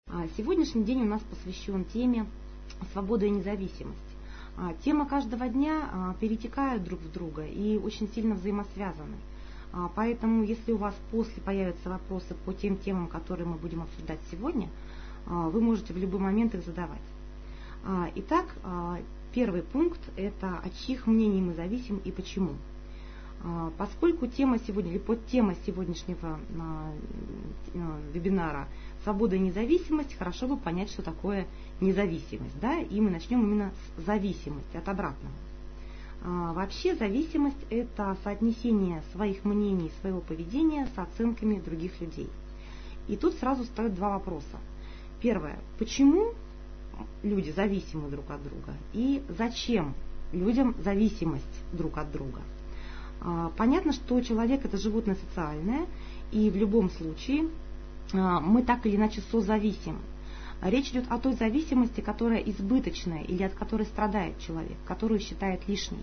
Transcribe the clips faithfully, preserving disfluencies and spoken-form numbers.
А Сегодняшний день у нас посвящен теме свобода и независимость. А, Тема каждого дня а, перетекают друг в друга и очень сильно взаимосвязаны. А, Поэтому, если у вас после появятся вопросы по тем темам, которые мы будем обсуждать сегодня, а, вы можете в любой момент их задавать. А, Итак, а, первый пункт – это от чьих мнений мы зависим и почему. А, Поскольку тема сегодня, или подтема сегодняшнего а, а, вебинара «Свобода и независимость», хорошо бы понять, что такое независимость. Да? И мы начнем именно с зависимости, от обратного. А, Вообще зависимость – это соотнесение своих мнений, своего поведения с оценками других людей. И тут сразу встают два вопроса. Первое – почему люди зависимы друг от друга? И зачем людям зависимость друг от друга? Понятно, что человек – это животное социальное, и в любом случае мы так или иначе созависим. Речь идет о той зависимости, которая избыточная или от которой страдает человек, которую считает лишней.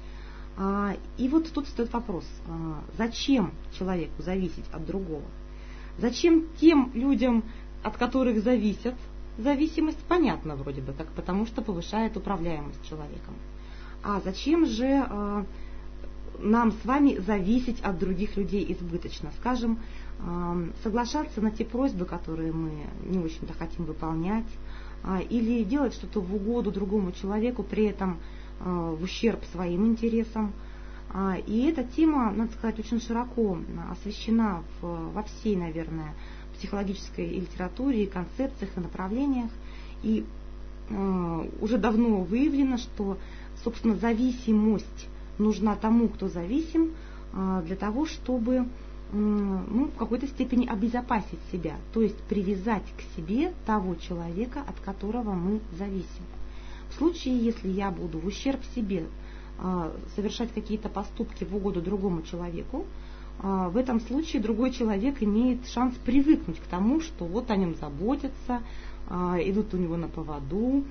И вот тут встает вопрос, зачем человеку зависеть от другого? Зачем тем людям, от которых зависят, зависимость понятна вроде бы, как потому что повышает управляемость человеком. А зачем же нам с вами зависеть от других людей избыточно? Скажем, соглашаться на те просьбы, которые мы не очень-то хотим выполнять, или делать что-то в угоду другому человеку, при этом в ущерб своим интересам. И эта тема, надо сказать, очень широко освещена во всей, наверное, психологической и литературе, и концепциях, и направлениях. И уже давно выявлено, что, собственно, зависимость нужна тому, кто зависим, для того, чтобы ну, в какой-то степени обезопасить себя, то есть привязать к себе того человека, от которого мы зависим. В случае, если я буду в ущерб себе совершать какие-то поступки в угоду другому человеку, в этом случае другой человек имеет шанс привыкнуть к тому, что вот о нем заботятся, идут у него на поводу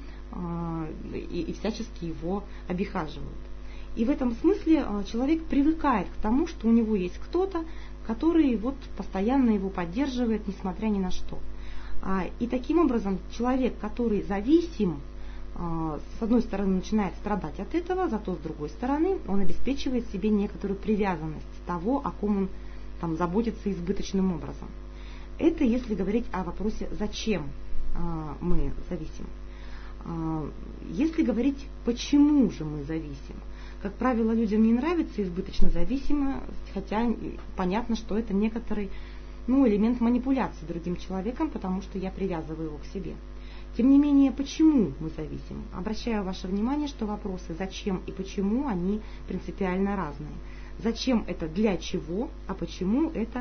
и всячески его обихаживают. И в этом смысле человек привыкает к тому, что у него есть кто-то, который вот постоянно его поддерживает, несмотря ни на что. И таким образом человек, который зависим, с одной стороны начинает страдать от этого, зато с другой стороны он обеспечивает себе некоторую привязанность того, о ком он там заботится избыточным образом. Это если говорить о вопросе, зачем мы зависим. Если говорить, почему же мы зависим. Как правило, людям не нравится избыточно зависимость, хотя понятно, что это некоторый ну, элемент манипуляции другим человеком, потому что я привязываю его к себе. Тем не менее, почему мы зависим? Обращаю ваше внимание, что вопросы «зачем» и «почему» они принципиально разные. Зачем это для чего, а почему это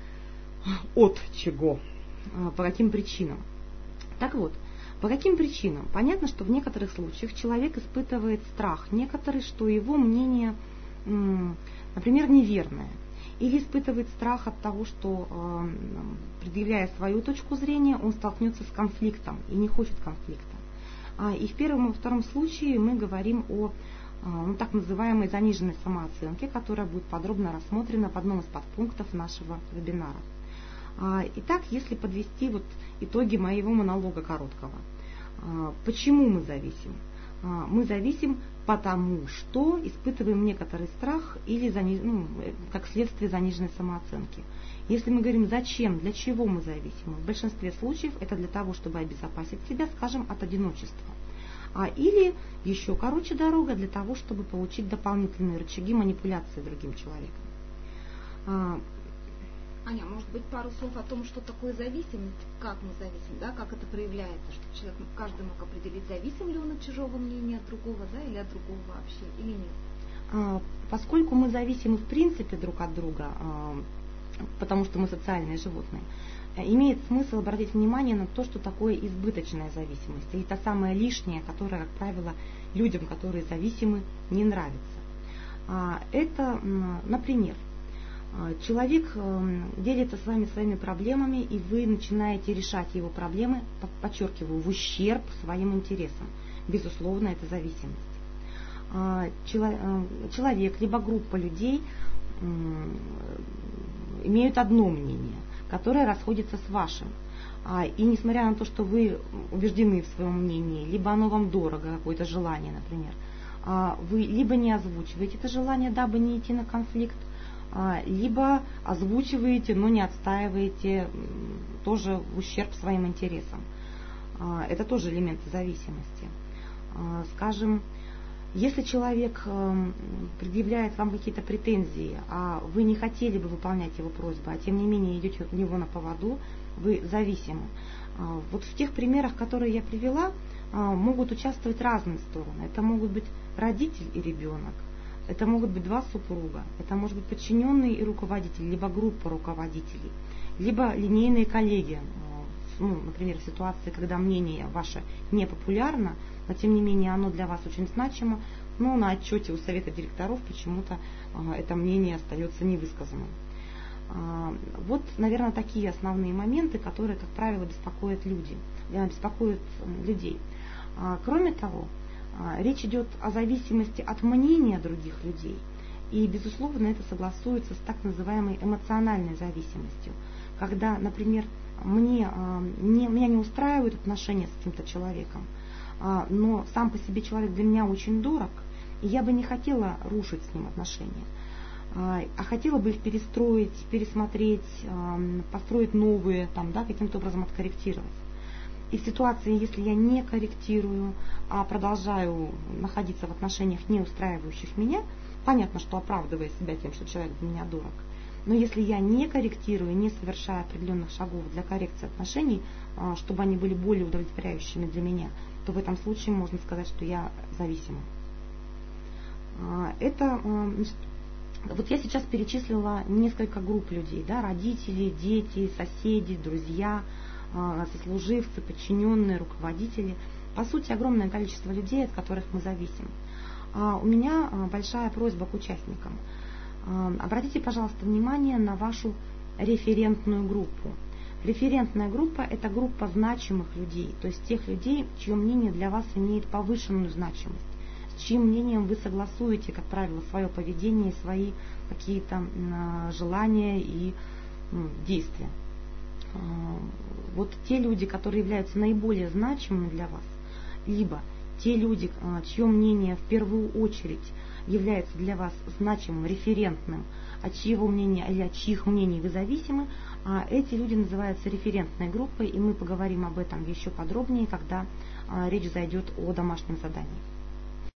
от чего, по каким причинам. Так вот, по каким причинам? Понятно, что в некоторых случаях человек испытывает страх, некоторые, что его мнение, например, неверное, или испытывает страх от того, что, предъявляя свою точку зрения, он столкнется с конфликтом и не хочет конфликта. И в первом и втором случае мы говорим о ну, так называемой заниженной самооценке, которая будет подробно рассмотрена в одном из подпунктов нашего вебинара. Итак, если подвести вот итоги моего монолога короткого. Почему мы зависим? Мы зависим потому, что испытываем некоторый страх или заниж... ну, как следствие заниженной самооценки. Если мы говорим зачем, для чего мы зависим, в большинстве случаев это для того, чтобы обезопасить себя, скажем, от одиночества. А, или еще короче дорога для того, чтобы получить дополнительные рычаги манипуляции другим человеком. Аня, может быть, пару слов о том, что такое зависимость, как мы зависим, да, как это проявляется, чтобы человек, каждый мог определить, зависим ли он от чужого мнения, от другого, да, или от другого вообще, или нет. Поскольку мы зависимы в принципе друг от друга, потому что мы социальные животные, имеет смысл обратить внимание на то, что такое избыточная зависимость, или та самая лишняя, которая, как правило, людям, которые зависимы, не нравится. Это, например, человек делится с вами своими проблемами, и вы начинаете решать его проблемы, подчеркиваю, в ущерб своим интересам. Безусловно, это зависимость. Человек, либо группа людей имеют одно мнение, которое расходится с вашим. И несмотря на то, что вы убеждены в своем мнении, либо оно вам дорого, какое-то желание, например, вы либо не озвучиваете это желание, дабы не идти на конфликт, либо озвучиваете, но не отстаиваете, тоже в ущерб своим интересам. Это тоже элементы зависимости. Скажем, если человек предъявляет вам какие-то претензии, а вы не хотели бы выполнять его просьбы, а тем не менее идете у него на поводу, вы зависимы. Вот в тех примерах, которые я привела, могут участвовать разные стороны. Это могут быть родитель и ребенок, это могут быть два супруга, это может быть подчиненный и руководитель, либо группа руководителей, либо линейные коллеги. Ну, например, в ситуации, когда мнение ваше не популярно, но тем не менее оно для вас очень значимо, но на отчете у совета директоров почему-то это мнение остается невысказанным. Вот, наверное, такие основные моменты, которые, как правило, беспокоят, люди, беспокоят людей. Кроме того, речь идет о зависимости от мнения других людей. И, безусловно, это согласуется с так называемой эмоциональной зависимостью. Когда, например, мне, не, меня не устраивают отношения с каким-то человеком, но сам по себе человек для меня очень дорог, и я бы не хотела рушить с ним отношения, а хотела бы их перестроить, пересмотреть, построить новые, там, да, каким-то образом откорректировать. И в ситуации, если я не корректирую, а продолжаю находиться в отношениях, не устраивающих меня, понятно, что оправдывая себя тем, что человек для меня дорог, но если я не корректирую, не совершаю определенных шагов для коррекции отношений, чтобы они были более удовлетворяющими для меня, то в этом случае можно сказать, что я зависима. Это, вот я сейчас перечислила несколько групп людей, да, родители, дети, соседи, друзья, сослуживцы, подчиненные, руководители. По сути, огромное количество людей, от которых мы зависим. У меня большая просьба к участникам. Обратите, пожалуйста, внимание на вашу референтную группу. Референтная группа – это группа значимых людей, то есть тех людей, чье мнение для вас имеет повышенную значимость, с чьим мнением вы согласуете, как правило, свое поведение, свои какие-то желания и действия. Вот те люди, которые являются наиболее значимыми для вас, либо те люди, чье мнение в первую очередь является для вас значимым, референтным, от чьего мнения или от чьих мнений вы зависимы, а эти люди называются референтной группой, и мы поговорим об этом еще подробнее, когда речь зайдет о домашнем задании.